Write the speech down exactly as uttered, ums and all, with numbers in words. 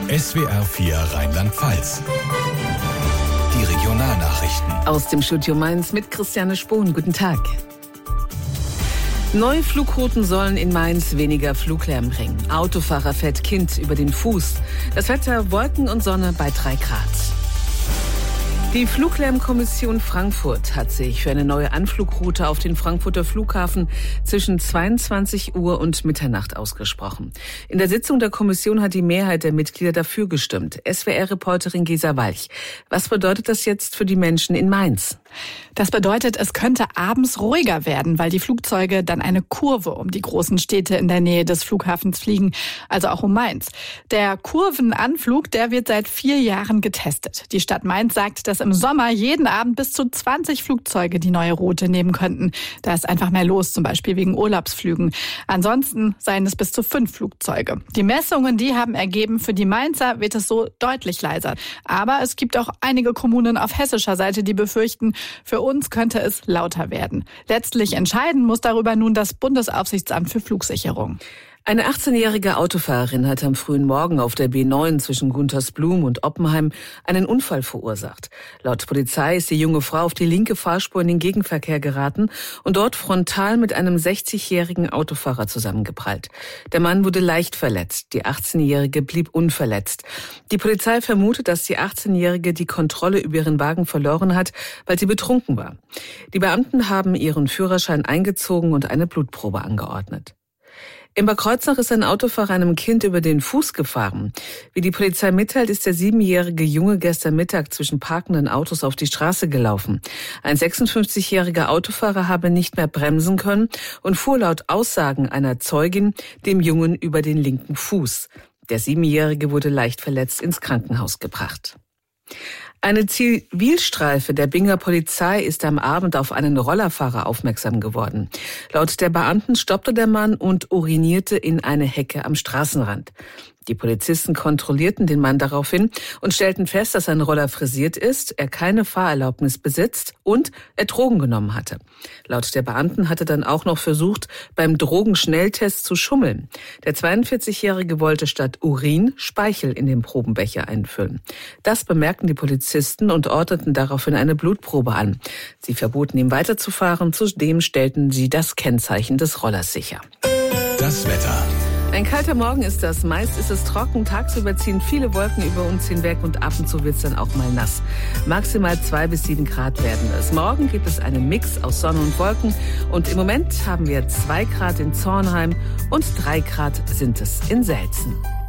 S W R vier Rheinland-Pfalz. Die Regionalnachrichten. Aus dem Studio Mainz mit Christiane Spohn. Guten Tag. Neue Flugrouten sollen in Mainz weniger Fluglärm bringen. Autofahrer fährt Kind über den Fuß. Das Wetter Wolken und Sonne bei drei Grad. Die Fluglärmkommission Frankfurt hat sich für eine neue Anflugroute auf den Frankfurter Flughafen zwischen zweiundzwanzig Uhr und Mitternacht ausgesprochen. In der Sitzung der Kommission hat die Mehrheit der Mitglieder dafür gestimmt. S W R-Reporterin Gesa Walch. Was bedeutet das jetzt für die Menschen in Mainz? Das bedeutet, es könnte abends ruhiger werden, weil die Flugzeuge dann eine Kurve um die großen Städte in der Nähe des Flughafens fliegen, also auch um Mainz. Der Kurvenanflug, der wird seit vier Jahren getestet. Die Stadt Mainz sagt, dass im Sommer jeden Abend bis zu zwanzig Flugzeuge die neue Route nehmen könnten. Da ist einfach mehr los, zum Beispiel wegen Urlaubsflügen. Ansonsten seien es bis zu fünf Flugzeuge. Die Messungen, die haben ergeben, für die Mainzer wird es so deutlich leiser. Aber es gibt auch einige Kommunen auf hessischer Seite, die befürchten, für uns könnte es lauter werden. Letztlich entscheiden muss darüber nun das Bundesaufsichtsamt für Flugsicherung. Eine achtzehnjährige Autofahrerin hat am frühen Morgen auf der B neun zwischen Guntersblum und Oppenheim einen Unfall verursacht. Laut Polizei ist die junge Frau auf die linke Fahrspur in den Gegenverkehr geraten und dort frontal mit einem sechzigjährigen Autofahrer zusammengeprallt. Der Mann wurde leicht verletzt. Die achtzehnjährige blieb unverletzt. Die Polizei vermutet, dass die achtzehnjährige die Kontrolle über ihren Wagen verloren hat, weil sie betrunken war. Die Beamten haben ihren Führerschein eingezogen und eine Blutprobe angeordnet. In Bad Kreuznach ist ein Autofahrer einem Kind über den Fuß gefahren. Wie die Polizei mitteilt, ist der siebenjährige Junge gestern Mittag zwischen parkenden Autos auf die Straße gelaufen. Ein sechsundfünfzigjähriger Autofahrer habe nicht mehr bremsen können und fuhr laut Aussagen einer Zeugin dem Jungen über den linken Fuß. Der Siebenjährige wurde leicht verletzt ins Krankenhaus gebracht. Eine Zivilstreife der Binger Polizei ist am Abend auf einen Rollerfahrer aufmerksam geworden. Laut der Beamten stoppte der Mann und urinierte in eine Hecke am Straßenrand. Die Polizisten kontrollierten den Mann daraufhin und stellten fest, dass sein Roller frisiert ist, er keine Fahrerlaubnis besitzt und er Drogen genommen hatte. Laut der Beamten hatte dann auch noch versucht, beim Drogenschnelltest zu schummeln. Der zweiundvierzigjährige wollte statt Urin Speichel in den Probenbecher einfüllen. Das bemerkten die Polizisten und ordneten daraufhin eine Blutprobe an. Sie verboten ihm weiterzufahren, zudem stellten sie das Kennzeichen des Rollers sicher. Das Wetter. Ein kalter Morgen ist das. Meist ist es trocken. Tagsüber ziehen viele Wolken über uns hinweg und ab und zu wird es dann auch mal nass. Maximal zwei bis sieben Grad werden es. Morgen gibt es einen Mix aus Sonne und Wolken. Und im Moment haben wir zwei Grad in Zornheim und drei Grad sind es in Selzen.